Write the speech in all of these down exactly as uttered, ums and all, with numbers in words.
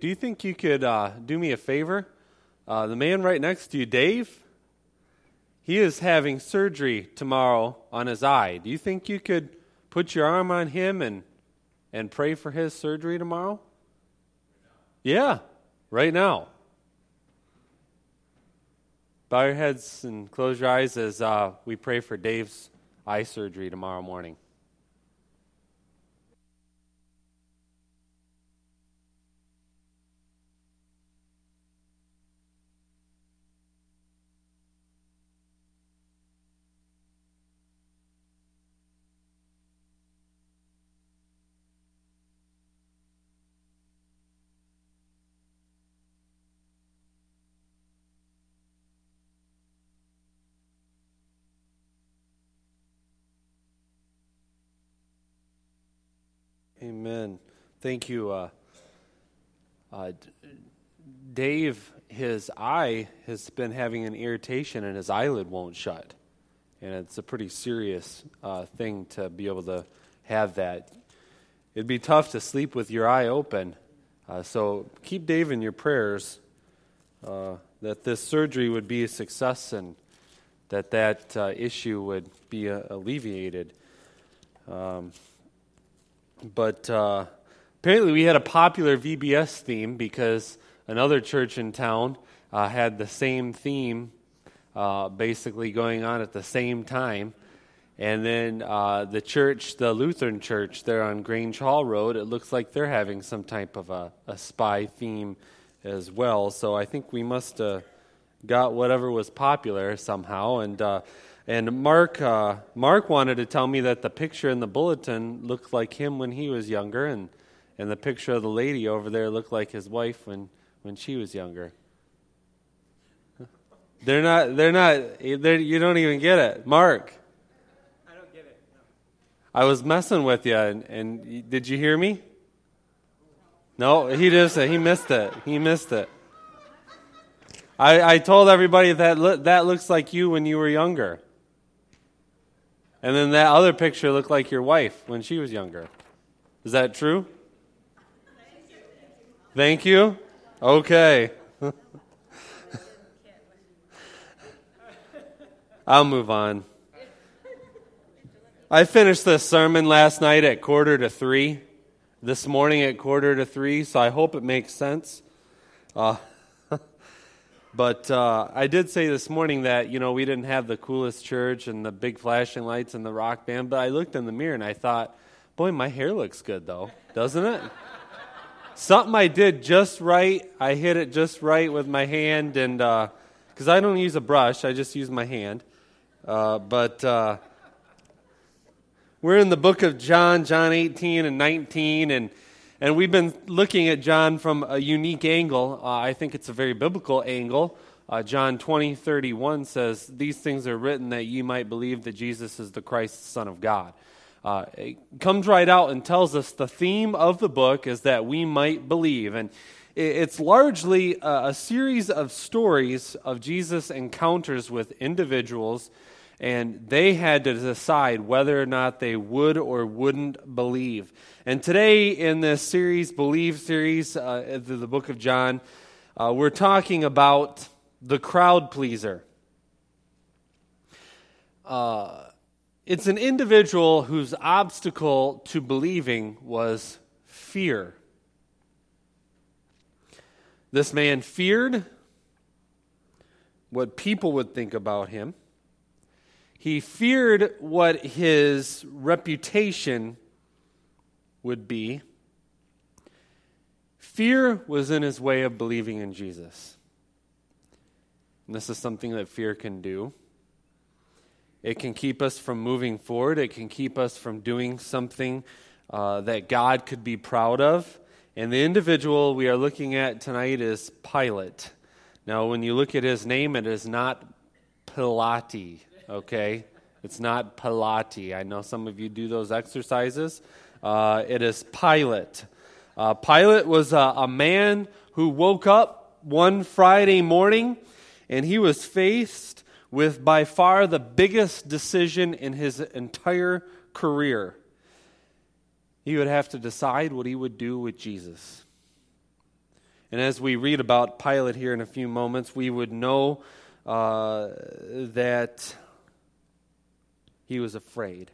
do you think you could uh, do me a favor? Uh, the man right next to you, Dave, he is having surgery tomorrow on his eye. Do you think you could put your arm on him and and pray for his surgery tomorrow? Yeah, right now. Bow your heads and close your eyes as uh, we pray for Dave's eye surgery tomorrow morning. Amen. Thank you. Uh, uh, Dave, his eye has been having an irritation and his eyelid won't shut. And it's a pretty serious uh, thing to be able to have that. It'd be tough to sleep with your eye open. Uh, so keep Dave in your prayers uh, that this surgery would be a success and that that uh, issue would be uh, alleviated. Um But uh, apparently we had a popular V B S theme because another church in town uh, had the same theme uh, basically going on at the same time. And then uh, the church, the Lutheran church there on Grange Hall Road, it looks like they're having some type of a, a spy theme as well. So I think we must have got whatever was popular somehow. And uh And Mark uh, Mark wanted to tell me that the picture in the bulletin looked like him when he was younger, and, and the picture of the lady over there looked like his wife when, when she was younger. They're not. They're not. They're, you don't even get it, Mark. I don't get it. No. I was messing with you, and, and did you hear me? No, he just he missed it. He missed it. I, I told everybody that lo- that looks like you when you were younger. And then that other picture looked like your wife when she was younger. Is that true? Thank you. Okay. I'll move on. I finished this sermon last night at quarter to three. This morning at quarter to three, so I hope it makes sense. Uh But uh, I did say this morning that, you know, we didn't have the coolest church and the big flashing lights and the rock band, but I looked in the mirror and I thought, boy, my hair looks good, though, doesn't it? Something I did just right. I hit it just right with my hand, and because uh, I don't use a brush, I just use my hand. Uh, but uh, we're in the book of John, John eighteen and nineteen, and And we've been looking at John from a unique angle. Uh, I think it's a very biblical angle. Uh, John twenty thirty-one says, "These things are written that ye might believe that Jesus is the Christ, the Son of God." Uh, it comes right out and tells us the theme of the book is that we might believe. And it's largely a, a series of stories of Jesus' encounters with individuals, and they had to decide whether or not they would or wouldn't believe. And today in this series, Believe series, uh, the, the book of John, uh, we're talking about the crowd pleaser. Uh, it's an individual whose obstacle to believing was fear. This man feared what people would think about him. He feared what his reputation would be. Fear was in his way of believing in Jesus. And this is something that fear can do. It can keep us from moving forward. It can keep us from doing something uh, that God could be proud of. And the individual we are looking at tonight is Pilate. Now, when you look at his name, it is not Pilate. Okay, it's not Pilate. I know some of you do those exercises. Uh, it is Pilate. Uh, Pilate was a, a man who woke up one Friday morning, and he was faced with by far the biggest decision in his entire career. He would have to decide what he would do with Jesus. And as we read about Pilate here in a few moments, we would know uh, that he was afraid.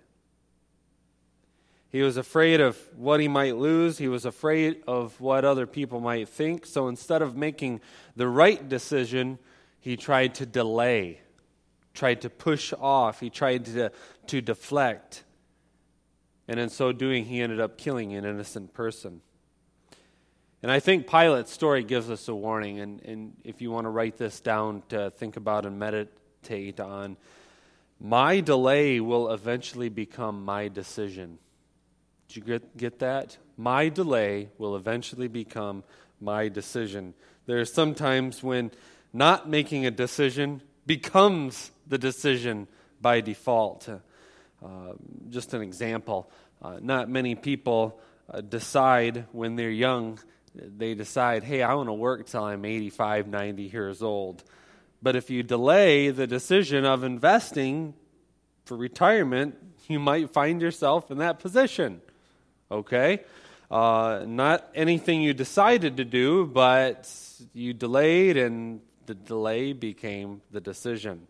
He was afraid of what he might lose. He was afraid of what other people might think. So instead of making the right decision, he tried to delay, tried to push off. He tried to, to deflect. And in so doing, he ended up killing an innocent person. And I think Pilate's story gives us a warning. And, and if you want to write this down to think about and meditate on, my delay will eventually become my decision. Did you get, get that? My delay will eventually become my decision. There are some times when not making a decision becomes the decision by default. Uh, just an example. Uh, not many people uh, decide when they're young, they decide, hey, I want to work till I'm eighty-five, ninety years old. But if you delay the decision of investing for retirement, you might find yourself in that position. Okay? Uh, not anything you decided to do, but you delayed, and the delay became the decision.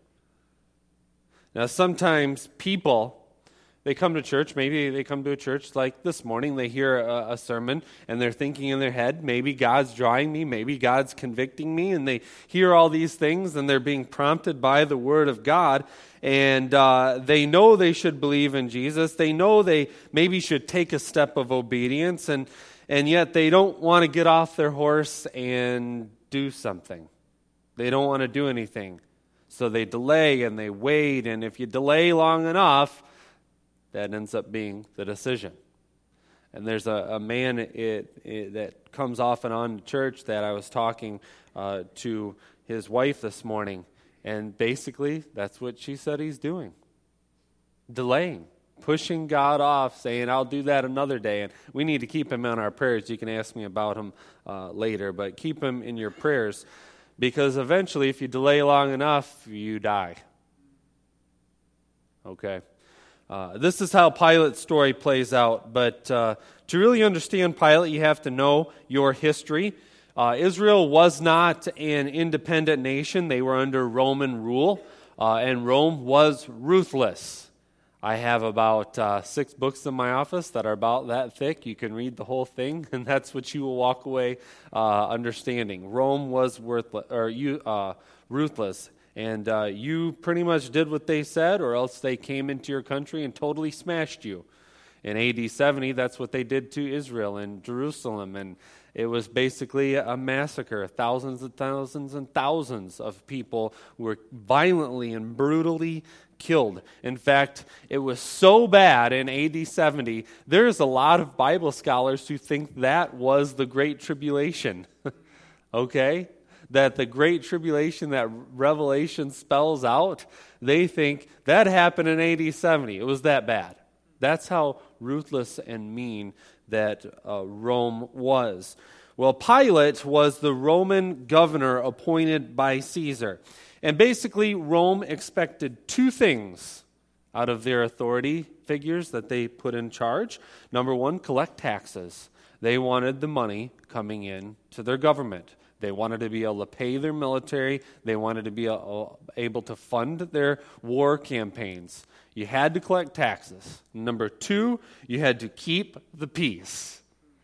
Now, sometimes people, they come to church, maybe they come to a church like this morning, they hear a, a sermon, and they're thinking in their head, maybe God's drawing me, maybe God's convicting me, and they hear all these things, and they're being prompted by the Word of God, and uh, they know they should believe in Jesus, they know they maybe should take a step of obedience, and, and yet they don't want to get off their horse and do something. They don't want to do anything. So they delay and they wait, and if you delay long enough, that ends up being the decision. And there's a, a man it, it, that comes off and on to church that I was talking uh, to his wife this morning, and basically that's what she said he's doing. Delaying, pushing God off, saying, I'll do that another day. And we need to keep him in our prayers. You can ask me about him uh, later, but keep him in your prayers. Because eventually, if you delay long enough, you die. Okay. Uh, this is how Pilate's story plays out. But uh, to really understand Pilate, you have to know your history. Uh, Israel was not an independent nation. They were under Roman rule. Uh, and Rome was ruthless. I have about uh, six books in my office that are about that thick. You can read the whole thing, and that's what you will walk away uh, understanding. Rome was worthless, or you, uh, ruthless, and uh, you pretty much did what they said, or else they came into your country and totally smashed you. In A D seventy, that's what they did to Israel and Jerusalem, and it was basically a massacre. Thousands and thousands and thousands of people were violently and brutally killed. In fact, it was so bad in A D seventy, there's a lot of Bible scholars who think that was the Great Tribulation. Okay? That the Great Tribulation that Revelation spells out, they think that happened in A D seventy. It was that bad. That's how ruthless and mean that uh, Rome was. Well, Pilate was the Roman governor appointed by Caesar. And basically, Rome expected two things out of their authority figures that they put in charge. Number one, collect taxes. They wanted the money coming in to their government. They wanted to be able to pay their military. They wanted to be able to fund their war campaigns. You had to collect taxes. Number two, you had to keep the peace.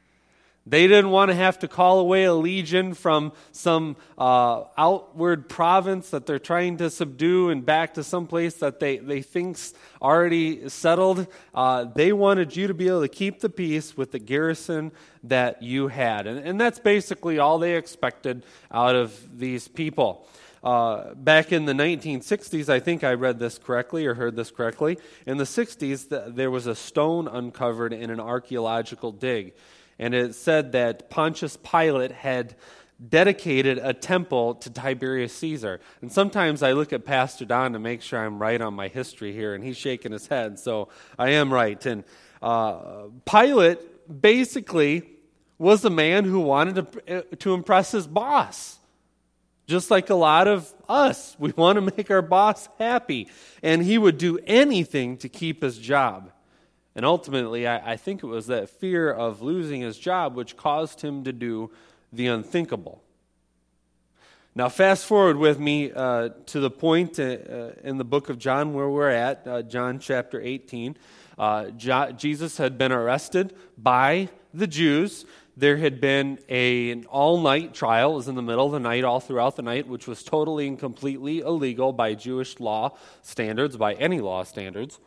They didn't want to have to call away a legion from some uh, outward province that they're trying to subdue and back to some place that they, they think's already settled. Uh, they wanted you to be able to keep the peace with the garrison that you had. And, and that's basically all they expected out of these people. Uh, back in the nineteen sixties, I think I read this correctly or heard this correctly. In the sixties, the, there was a stone uncovered in an archaeological dig. And it said that Pontius Pilate had dedicated a temple to Tiberius Caesar. And sometimes I look at Pastor Don to make sure I'm right on my history here, and he's shaking his head, so I am right. And uh, Pilate basically was a man who wanted to, to impress his boss. Just like a lot of us, we want to make our boss happy. And he would do anything to keep his job. And ultimately, I, I think it was that fear of losing his job which caused him to do the unthinkable. Now, fast forward with me uh, to the point uh, uh, in the book of John where we're at, uh, John chapter eighteen. Uh, Jo- Jesus had been arrested by the Jews. There had been a, an all-night trial. It was in the middle of the night, all throughout the night, which was totally and completely illegal by Jewish law standards, by any law standards.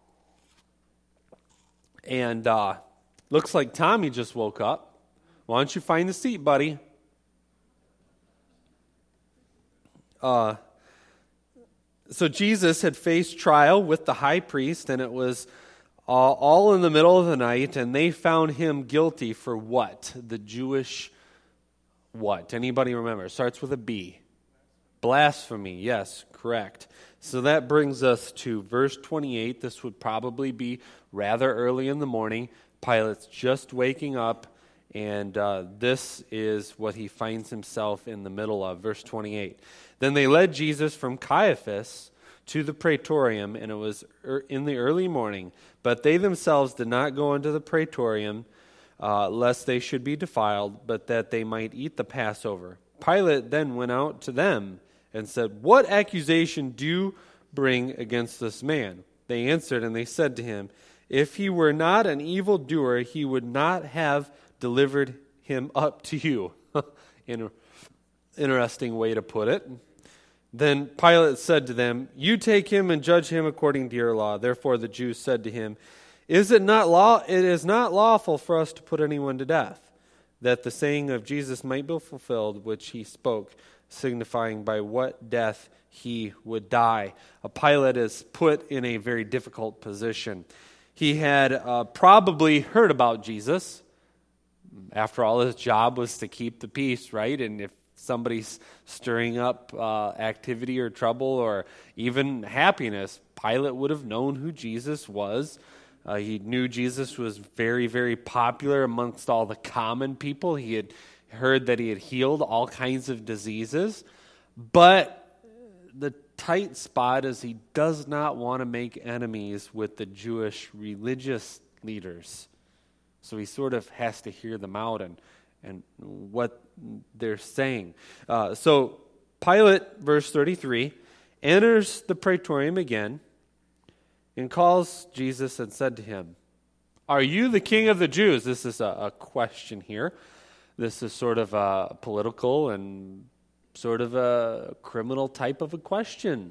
And uh, looks like Tommy just woke up. Why don't you find the seat, buddy? Uh, so Jesus had faced trial with the high priest, and it was uh, all in the middle of the night, and they found him guilty for what? The Jewish what? Anybody remember? It starts with a B. Blasphemy. Yes, correct. So that brings us to verse twenty-eight. This would probably be rather early in the morning. Pilate's just waking up, and uh, this is what he finds himself in the middle of. Verse twenty-eight. Then they led Jesus from Caiaphas to the praetorium, and it was er- in the early morning. But they themselves did not go into the praetorium, uh, lest they should be defiled, but that they might eat the Passover. Pilate then went out to them and said, "What accusation do you bring against this man?" They answered, and they said to him, "If he were not an evildoer, he would not have delivered him up to you." Inter- interesting way to put it. Then Pilate said to them, "You take him and judge him according to your law." Therefore the Jews said to him, "Is it not law? It is not lawful for us to put anyone to death, that the saying of Jesus might be fulfilled, which he spoke, signifying by what death he would die." A Pilate is put in a very difficult position. He had uh, probably heard about Jesus. After all, his job was to keep the peace, right? And if somebody's stirring up uh, activity or trouble or even happiness, Pilate would have known who Jesus was. Uh, he knew Jesus was very, very popular amongst all the common people. He had heard that he had healed all kinds of diseases. But the tight spot is he does not want to make enemies with the Jewish religious leaders. So he sort of has to hear them out and, and what they're saying. Uh, so Pilate, verse thirty-three, enters the praetorium again and calls Jesus and said to him, "Are you the king of the Jews?" This is a, a question here. This is sort of a political and sort of a criminal type of a question.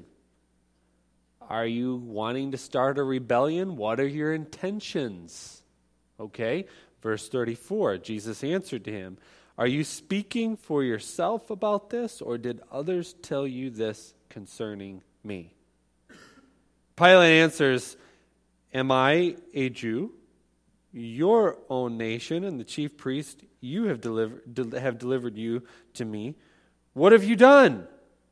Are you wanting to start a rebellion? What are your intentions? Okay, verse thirty-four, Jesus answered to him, "Are you speaking for yourself about this, or did others tell you this concerning me?" Pilate answers, "Am I a Jew? Your own nation and the chief priest, you have delivered de- have delivered you to me. What have you done?"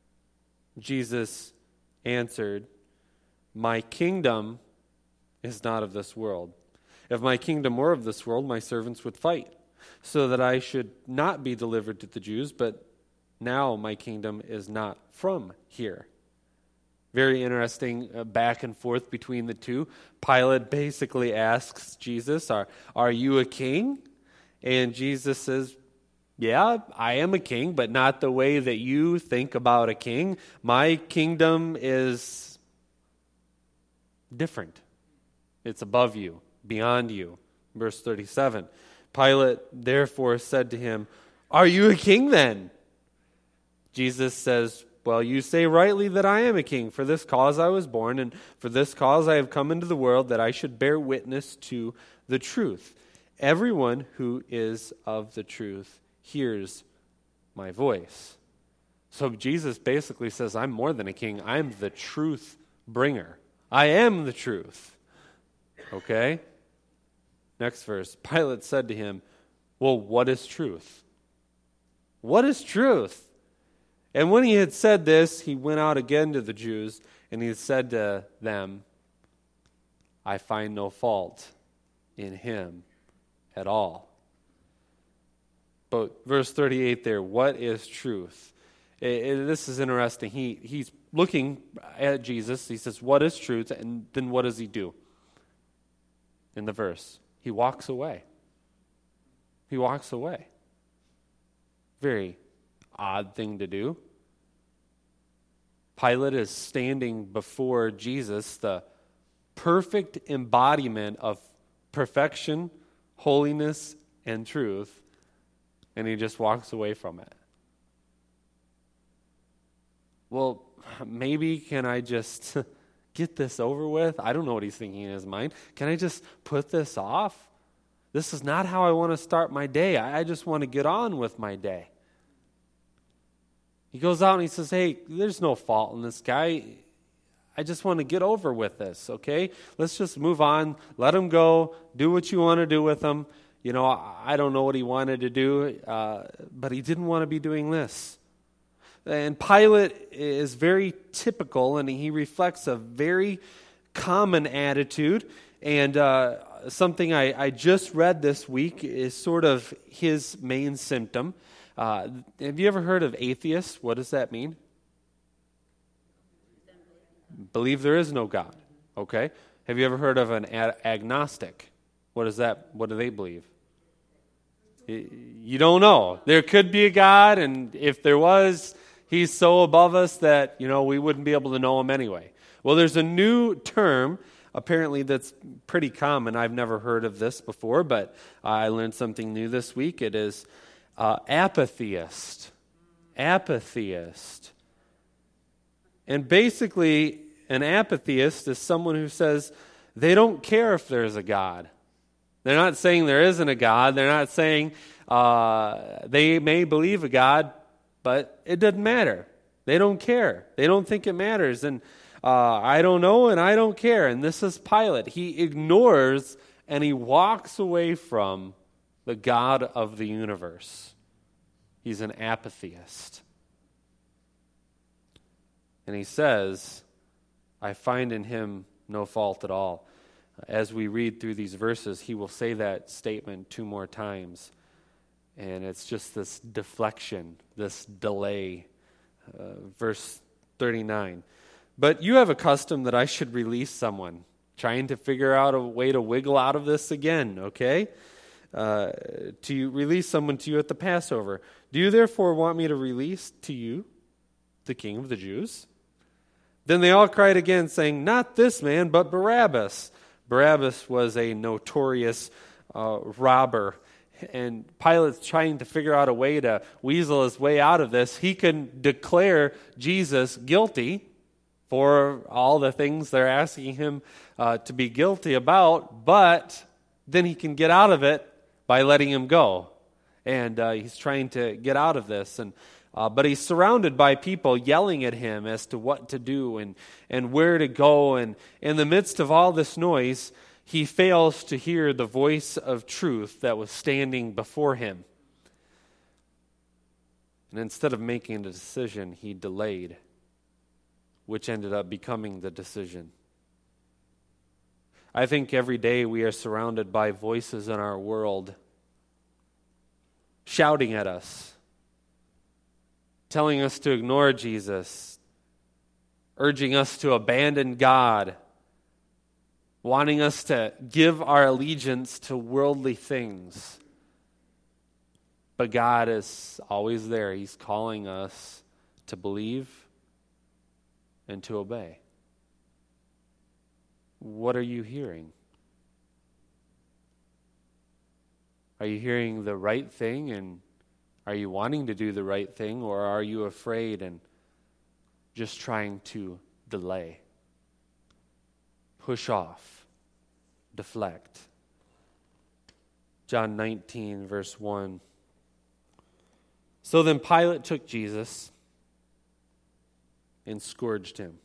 Jesus answered, "My kingdom is not of this world. If my kingdom were of this world, my servants would fight, so that I should not be delivered to the Jews, but now my kingdom is not from here." Very interesting uh, back and forth between the two. Pilate basically asks Jesus, are, are you a king? And Jesus says, "Yeah, I am a king, but not the way that you think about a king. My kingdom is different. It's above you, beyond you." Verse thirty-seven, Pilate therefore said to him, "Are you a king then?" Jesus says, "Well, you say rightly that I am a king. For this cause I was born, and for this cause I have come into the world, that I should bear witness to the truth. Everyone who is of the truth hears my voice." So Jesus basically says, I'm more than a king. I'm the truth bringer. I am the truth. Okay? Next verse. Pilate said to him, "Well, what is truth? What is truth?" And when he had said this, he went out again to the Jews, and he said to them, "I find no fault in him at all." But verse thirty-eight there, what is truth? It, it, this is interesting. He He's looking at Jesus. He says, "What is truth?" And then what does he do? In the verse, he walks away. He walks away. Very odd thing to do. Pilate is standing before Jesus, the perfect embodiment of perfection, holiness, and truth, and he just walks away from it. Well, maybe can I just get this over with? I don't know what he's thinking in his mind. Can I just put this off? This is not how I want to start my day. I just want to get on with my day. He goes out and he says, hey, there's no fault in this guy. I just want to get over with this, okay? Let's just move on. Let him go. Do what you want to do with him. You know, I don't know what he wanted to do, uh, but he didn't want to be doing this. And Pilate is very typical, and he reflects a very common attitude. And uh, something I, I just read this week is sort of his main symptom. Uh, have you ever heard of atheists? What does that mean? Believe there is no God. Okay. Have you ever heard of an ag- agnostic? What is that? What do they believe? You don't know. There could be a God, and if there was, he's so above us that, you know, we wouldn't be able to know him anyway. Well, there's a new term, apparently, that's pretty common. I've never heard of this before, but I learned something new this week. It is uh, apatheist. Apatheist. And basically, an apatheist is someone who says they don't care if there's a God. They're not saying there isn't a God. They're not saying uh, they may believe a God, but it doesn't matter. They don't care. They don't think it matters. And uh, I don't know and I don't care. And this is Pilate. He ignores and he walks away from the God of the universe. He's an apatheist. And he says, I find in him no fault at all. As we read through these verses, he will say that statement two more times. And it's just this deflection, this delay. Uh, verse thirty-nine. But you have a custom that I should release someone, trying to figure out a way to wiggle out of this again, okay? Uh, to release someone to you at the Passover. Do you therefore want me to release to you the King of the Jews? Then they all cried again, saying, not this man, but Barabbas. Barabbas was a notorious uh, robber. And Pilate's trying to figure out a way to weasel his way out of this. He can declare Jesus guilty for all the things they're asking him uh, to be guilty about, but then he can get out of it by letting him go. And uh, he's trying to get out of this. And uh, but he's surrounded by people yelling at him as to what to do and, and where to go. And in the midst of all this noise, he fails to hear the voice of truth that was standing before him. And instead of making a decision, he delayed, which ended up becoming the decision. I think every day we are surrounded by voices in our world shouting at us, telling us to ignore Jesus, urging us to abandon God, wanting us to give our allegiance to worldly things. But God is always there. He's calling us to believe and to obey. What are you hearing? Are you hearing the right thing, and are you wanting to do the right thing, or are you afraid and just trying to delay, push off, deflect? John nineteen, verse one. So then Pilate took Jesus and scourged him.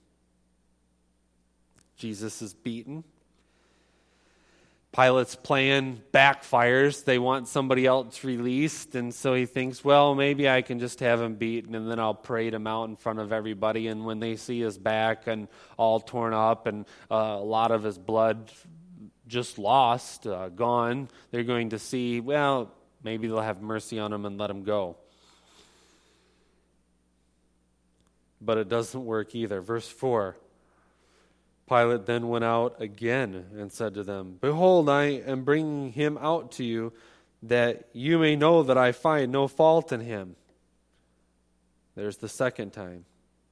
Jesus is beaten. Pilate's plan backfires. They want somebody else released, and so he thinks, well, maybe I can just have him beaten, and then I'll parade him out in front of everybody, and when they see his back and all torn up and uh, a lot of his blood just lost, uh, gone, they're going to see, well, maybe they'll have mercy on him and let him go. But it doesn't work either. Verse four. Pilate then went out again and said to them, behold, I am bringing him out to you, that you may know that I find no fault in him. There's the second time.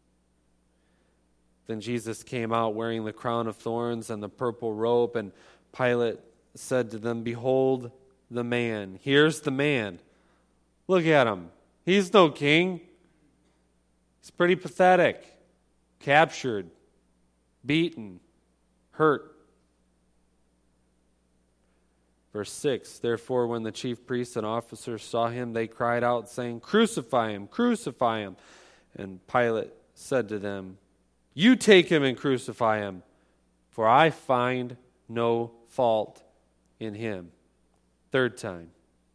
Then Jesus came out wearing the crown of thorns and the purple robe, and Pilate said to them, "Behold the man." Here's the man. Look at him. He's no king. He's pretty pathetic. Captured, beaten, hurt. Verse six, therefore when the chief priests and officers saw him, they cried out, saying, "Crucify him, crucify him." And Pilate said to them, "You take him and crucify him, for I find no fault in him." Third time.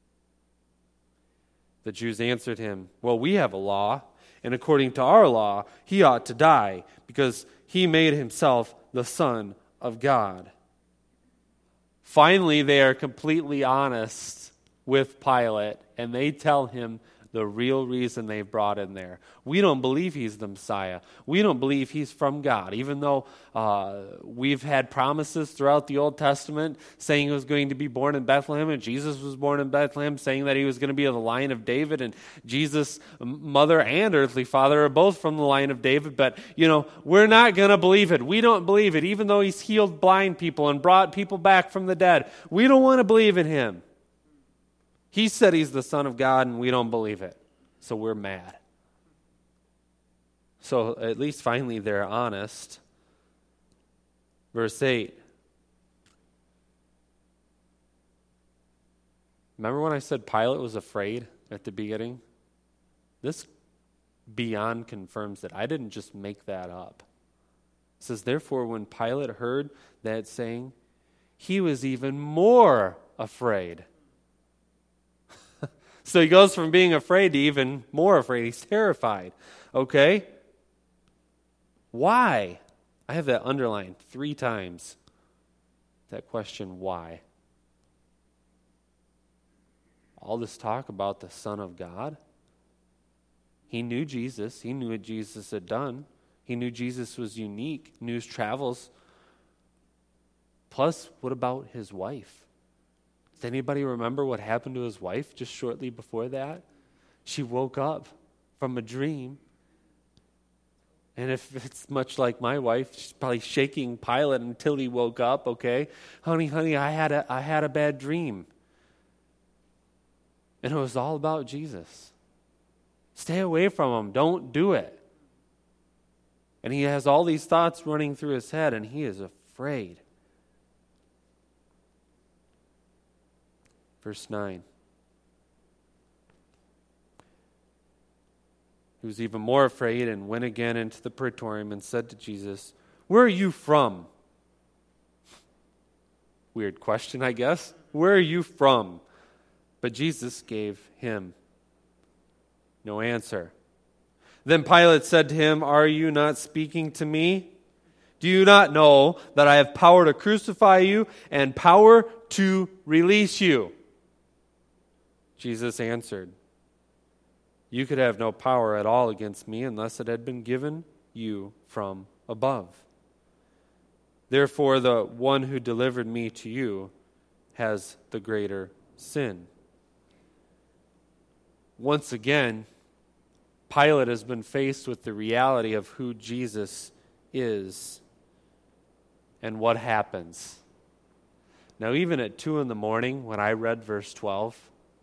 The Jews answered him, "Well, we have a law, and according to our law, he ought to die, because he made himself the Son of God." Finally, they are completely honest with Pilate, and they tell him the real reason they brought him there. We don't believe he's the Messiah. We don't believe he's from God, even though uh, we've had promises throughout the Old Testament saying he was going to be born in Bethlehem, and Jesus was born in Bethlehem, saying that he was going to be of the line of David, and Jesus' mother and earthly father are both from the line of David, but, you know, we're not going to believe it. We don't believe it, even though he's healed blind people and brought people back from the dead. We don't want to believe in him. He said he's the Son of God, and we don't believe it. So we're mad. So at least finally they're honest. Verse eight. Remember when I said Pilate was afraid at the beginning? This beyond confirms it. I didn't just make that up. It says, therefore, when Pilate heard that saying, he was even more afraid. So he goes from being afraid to even more afraid. He's terrified. Okay? Why? I have that underlined three times. That question, why? All this talk about the Son of God. He knew Jesus. He knew what Jesus had done. He knew Jesus was unique, knew his travels. Plus, what about his wife? Does anybody remember what happened to his wife just shortly before that? She woke up from a dream. And if it's much like my wife, she's probably shaking Pilate until he woke up, okay? Honey, honey, I had a I had a bad dream. And it was all about Jesus. Stay away from him. Don't do it. And he has all these thoughts running through his head, and he is afraid. Verse nine. He was even more afraid and went again into the praetorium and said to Jesus, "Where are you from?" Weird question, I guess. Where are you from? But Jesus gave him no answer. Then Pilate said to him, "Are you not speaking to me? Do you not know that I have power to crucify you and power to release you?" Jesus answered, "You could have no power at all against me unless it had been given you from above. Therefore, the one who delivered me to you has the greater sin." Once again, Pilate has been faced with the reality of who Jesus is and what happens. Now, even at two in the morning, when I read verse twelve,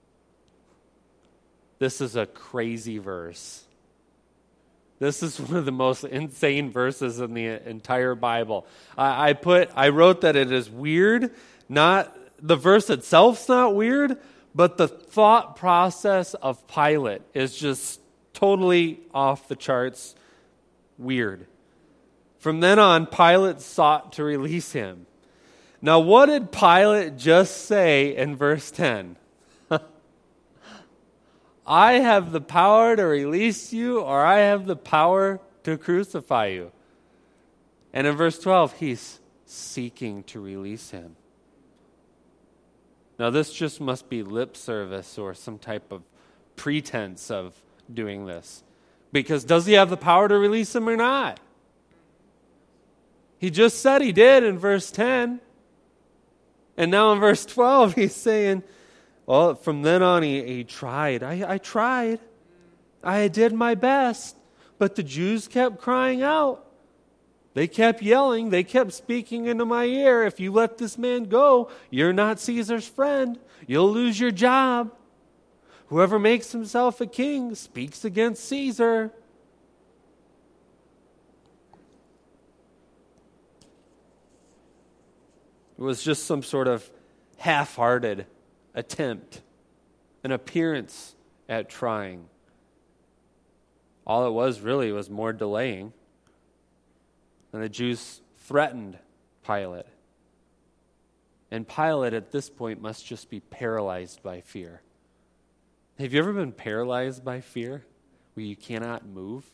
this is a crazy verse. This is one of the most insane verses in the entire Bible. I, I put, I wrote that it is weird. Not the verse itself's not weird, but the thought process of Pilate is just totally off the charts weird. From then on, Pilate sought to release him. Now, what did Pilate just say in verse ten? I have the power to release you, or I have the power to crucify you. And in verse twelve, he's seeking to release him. Now, this just must be lip service or some type of pretense of doing this. Because does he have the power to release him or not? He just said he did in verse ten. And now in verse twelve, he's saying, well, from then on, he, he tried. I, I tried. I did my best. But the Jews kept crying out. They kept yelling. They kept speaking into my ear. If you let this man go, you're not Caesar's friend. You'll lose your job. Whoever makes himself a king speaks against Caesar. It was just some sort of half-hearted attempt, an appearance at trying. All it was really was more delaying. And the Jews threatened Pilate. And Pilate at this point must just be paralyzed by fear. Have you ever been paralyzed by fear where you cannot move?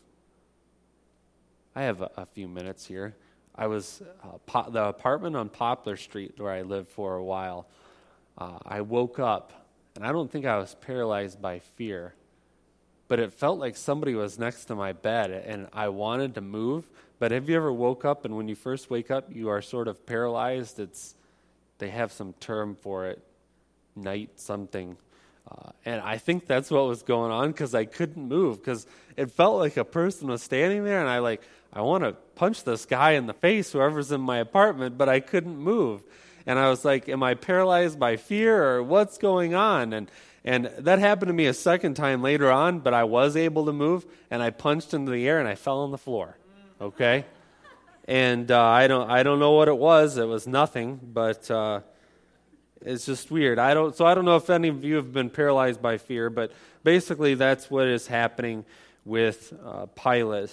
I have a, a few minutes here. I was, uh, po- the apartment on Poplar Street where I lived for a while, uh, I woke up, and I don't think I was paralyzed by fear, but it felt like somebody was next to my bed, and I wanted to move. But have you ever woke up, and when you first wake up, you are sort of paralyzed? It's, they have some term for it, night something. Uh, and I think that's what was going on, because I couldn't move, because it felt like a person was standing there, and I like, I want to punch this guy in the face, whoever's in my apartment, but I couldn't move. And I was like, am I paralyzed by fear, or what's going on? And And that happened to me a second time later on, but I was able to move, and I punched into the air, and I fell on the floor, okay? And uh, I don't I don't know what it was. It was nothing, but uh, it's just weird. I don't. So I don't know if any of you have been paralyzed by fear, but basically that's what is happening with uh, Pilate.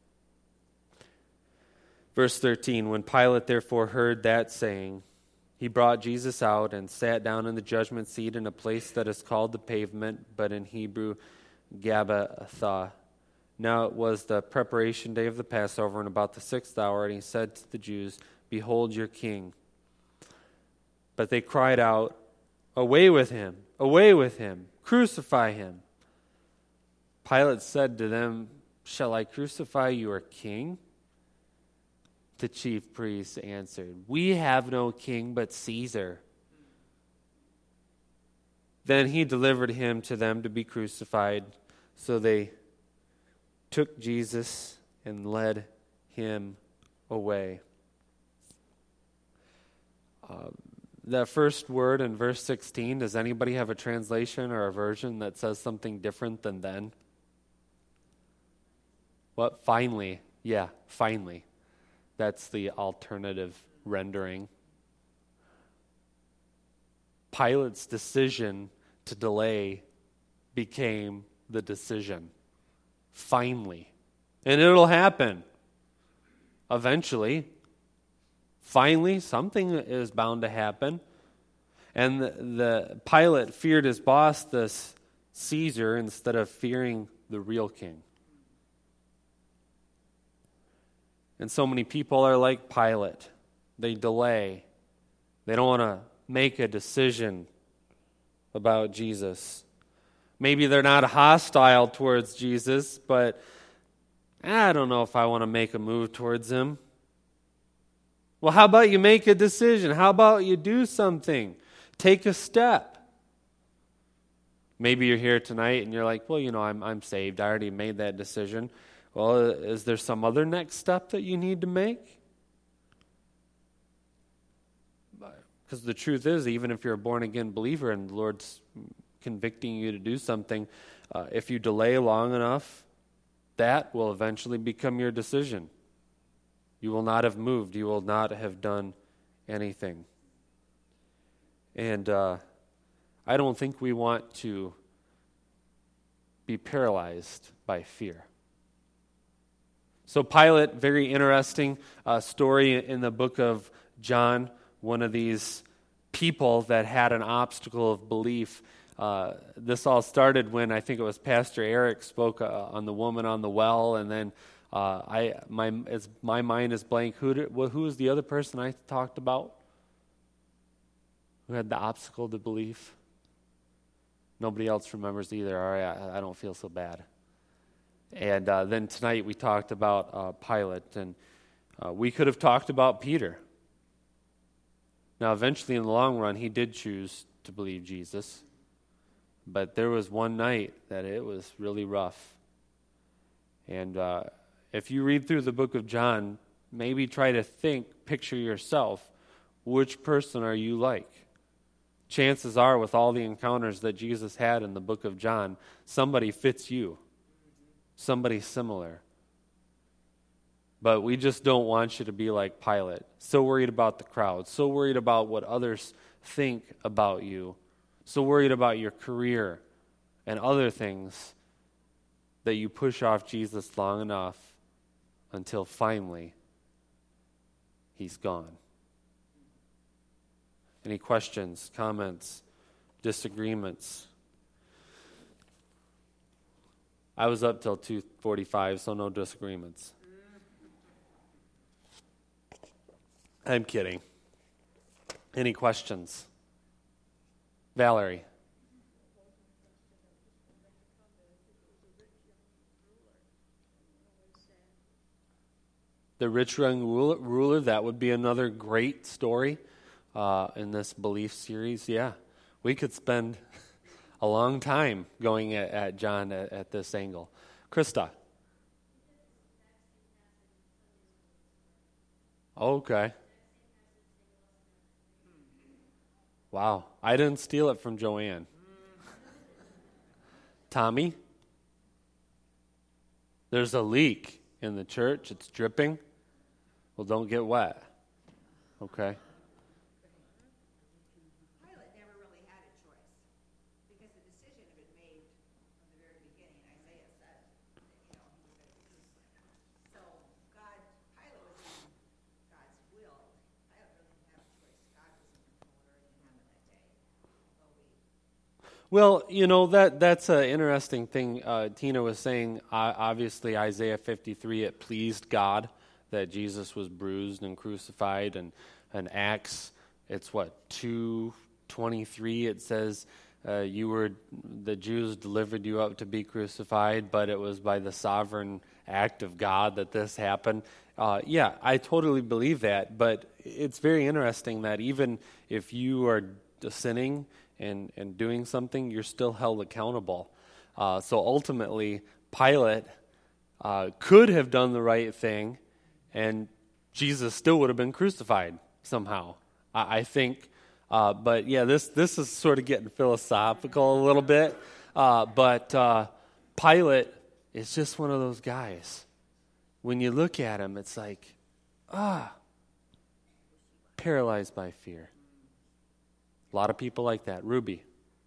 Verse thirteen, when Pilate therefore heard that saying, he brought Jesus out and sat down in the judgment seat in a place that is called the Pavement, but in Hebrew, Gabbatha. Now it was the preparation day of the Passover, and about the sixth hour, and he said to the Jews, behold your king. But they cried out, away with him, away with him, crucify him. Pilate said to them, shall I crucify your king? The chief priests answered, we have no king but Caesar. Then he delivered him to them to be crucified. So they took Jesus and led him away. Uh, that first word in verse sixteen, does anybody have a translation or a version that says something different than then? What? Finally. Yeah, finally. That's the alternative rendering. Pilate's decision to delay became the decision. Finally. And it'll happen. Eventually. Finally, something is bound to happen. And the, the Pilate feared his boss, this Caesar, instead of fearing the real king. And so many people are like Pilate. They delay. They don't want to make a decision about Jesus. Maybe they're not hostile towards Jesus, but I don't know if I want to make a move towards him. Well, how about you make a decision? How about you do something? Take a step. Maybe you're here tonight and you're like, well, you know, I'm I'm saved. I already made that decision. Well, is there some other next step that you need to make? Because the truth is, even if you're a born-again believer and the Lord's convicting you to do something, uh, if you delay long enough, that will eventually become your decision. You will not have moved. You will not have done anything. And uh, I don't think we want to be paralyzed by fear. So Pilate, very interesting uh, story in the book of John, one of these people that had an obstacle of belief. Uh, this all started when I think it was Pastor Eric spoke uh, on the woman on the well, and then uh, I my it's, my mind is blank. Who did, well, who was the other person I talked about who had the obstacle to belief? Nobody else remembers either. All right, I, I don't feel so bad. And uh, then tonight we talked about uh, Pilate, and uh, we could have talked about Peter. Now, eventually, in the long run, he did choose to believe Jesus, but there was one night that it was really rough. And uh, if you read through the book of John, maybe try to think, picture yourself, which person are you like? Chances are, with all the encounters that Jesus had in the book of John, somebody fits you. Somebody similar. But we just don't want you to be like Pilate, so worried about the crowd, so worried about what others think about you, so worried about your career and other things that you push off Jesus long enough until finally he's gone. Any questions, comments, disagreements? I was up till two forty-five, so no disagreements. I'm kidding. Any questions? Valerie. The rich young ruler, ruler, that would be another great story uh, in this belief series. Yeah, we could spend a long time going at, at John at, at this angle. Krista. Okay. Wow, I didn't steal it from Joanne. Tommy? There's a leak in the church. It's dripping. Well, don't get wet. Okay. Pilate never really had a choice because the decision had been made from the very beginning. Isaiah said, you know, he was going to be crucified. So God, Pilate was in God's will. Pilate really didn't have a choice. God was in control of everything happened that day. So we Well, you know, that that's an interesting thing uh, Tina was saying. Uh, obviously, Isaiah fifty-three, it pleased God that Jesus was bruised and crucified. And, and Acts, it's what, two twenty-three, it says, uh, you were, the Jews delivered you up to be crucified, but it was by the sovereign act of God that this happened. Uh, yeah, I totally believe that, but it's very interesting that even if you are sinning and, and doing something, you're still held accountable. Uh, so ultimately, Pilate uh, could have done the right thing, and Jesus still would have been crucified somehow, I, I think. Uh, but yeah, this this is sort of getting philosophical a little bit. Uh, but uh, Pilate is just one of those guys. When you look at him, it's like, ah, paralyzed by fear. A lot of people like that. Ruby.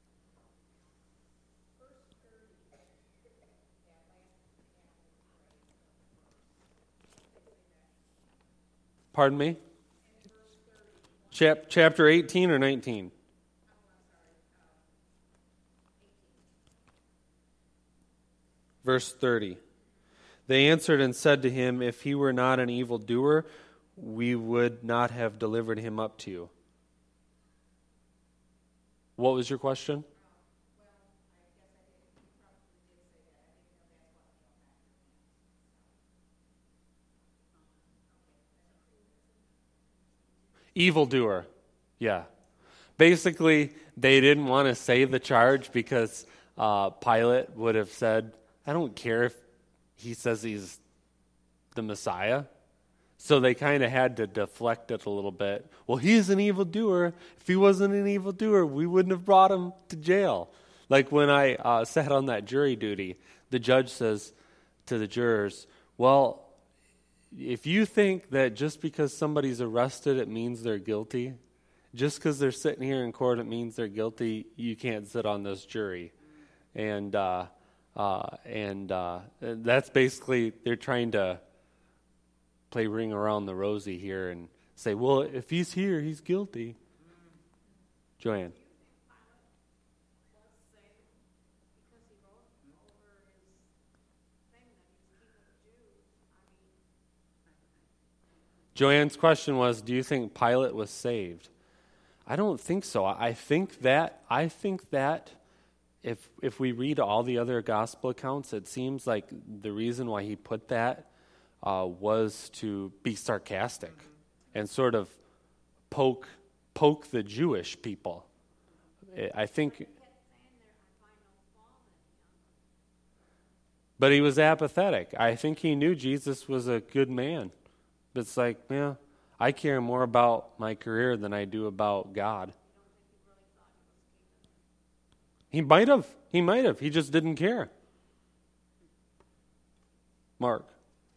Pardon me? Chap- chapter eighteen or nineteen? Verse thirty. They answered and said to him, if he were not an evildoer, we would not have delivered him up to you. What was your question? Evildoer. Yeah. Basically, they didn't want to say the charge because uh, Pilate would have said, I don't care if he says he's the Messiah. So they kind of had to deflect it a little bit. Well, he's an evildoer. If he wasn't an evildoer, we wouldn't have brought him to jail. Like when I uh, sat on that jury duty, the judge says to the jurors, well, if you think that just because somebody's arrested, it means they're guilty, just because they're sitting here in court, it means they're guilty, you can't sit on this jury. And uh, uh, and uh, that's basically, they're trying to play ring around the rosy here and say, well, if he's here, he's guilty. Joanne. Joanne's question was, do you think Pilate was saved? I don't think so. I think that I think that if if we read all the other gospel accounts, it seems like the reason why he put that uh, was to be sarcastic and sort of poke poke the Jewish people. I think. But he was apathetic. I think he knew Jesus was a good man. But it's like, yeah, I care more about my career than I do about God. He might have. He might have. He just didn't care. Mark.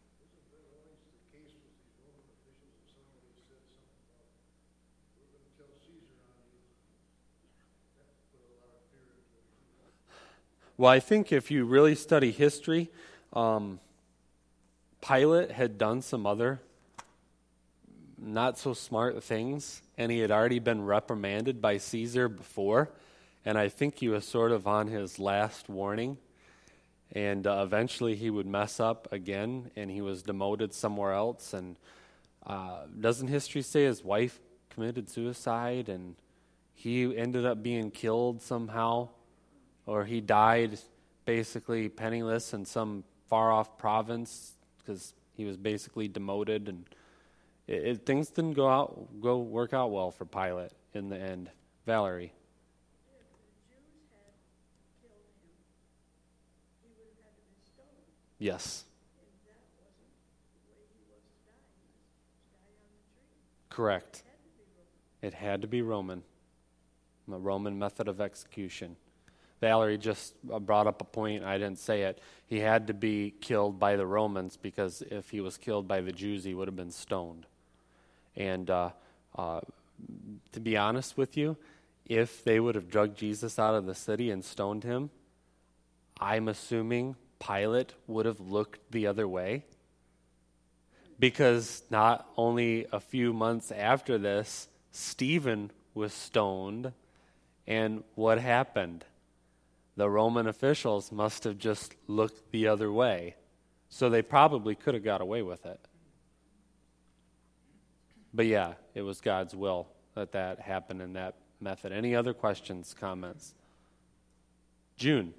Well, I think if you really study history, um, Pilate had done some other not so smart things, and he had already been reprimanded by Caesar before, and I think he was sort of on his last warning, and uh, eventually he would mess up again, and he was demoted somewhere else, and uh, doesn't history say his wife committed suicide, and he ended up being killed somehow? Or he died basically penniless in some far-off province because he was basically demoted, and it, it, things didn't go out go work out well for Pilate in the end. Valerie. If the Jews had killed him, he would have had to be stoned. Yes. And that wasn't the way he was to die. He was to die on the tree. Correct. It had to be Roman. It had to be Roman. A Roman method of execution. Valerie just brought up a point, I didn't say it. He had to be killed by the Romans because if he was killed by the Jews, he would have been stoned. And uh, uh, to be honest with you, if they would have dragged Jesus out of the city and stoned him, I'm assuming Pilate would have looked the other way. Because not only a few months after this, Stephen was stoned, and what happened? The Roman officials must have just looked the other way. So they probably could have got away with it. But yeah, it was God's will that that happened in that method. Any other questions, comments? June.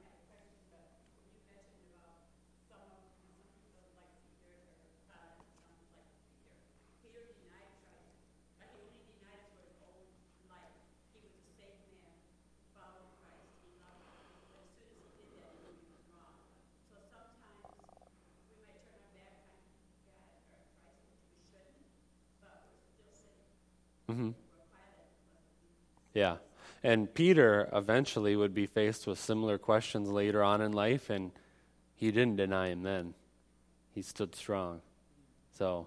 Mm-hmm. Yeah. And Peter eventually would be faced with similar questions later on in life, and he didn't deny him then. He stood strong. So,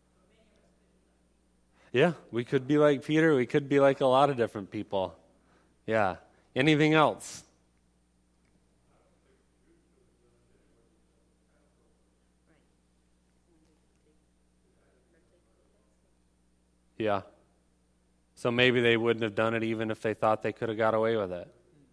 yeah, we could be like Peter. We could be like a lot of different people. Yeah. Anything else? Yeah. So maybe they wouldn't have done it even if they thought they could have got away with it.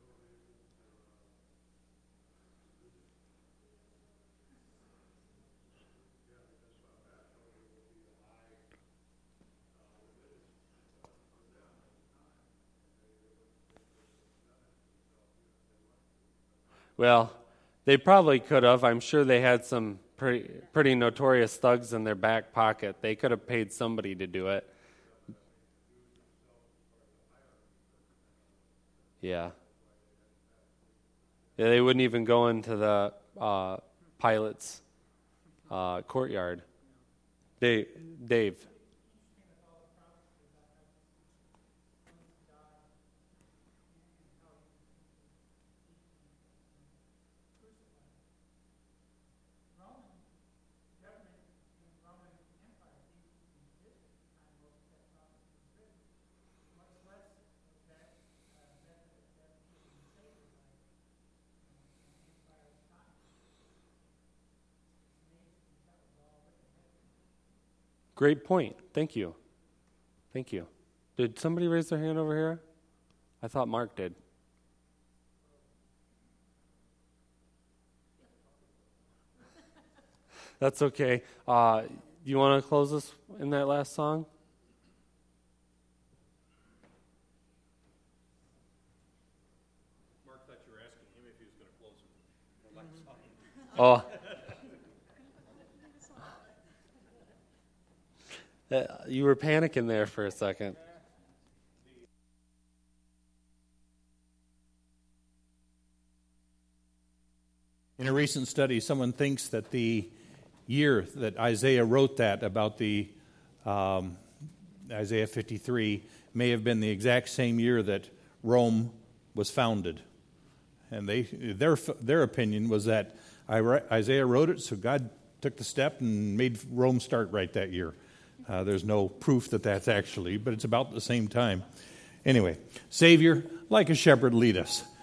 Well, they probably could have. I'm sure they had some pretty, pretty notorious thugs in their back pocket. They could have paid somebody to do it. Yeah. Yeah, they wouldn't even go into the uh, Pilate's uh, courtyard. Dave. Dave. Great point. Thank you. Thank you. Did somebody raise their hand over here? I thought Mark did. That's okay. Uh, you want to close us in that last song? Mark thought you were asking him if he was going to close the last song. Oh. Uh, you were panicking there for a second. In a recent study, someone thinks that the year that Isaiah wrote that about the um, Isaiah fifty-three may have been the exact same year that Rome was founded. And they their their opinion was that Isaiah wrote it, so God took the step and made Rome start right that year. Uh, there's no proof that that's actually, but it's about the same time. Anyway, Savior, like a shepherd, lead us.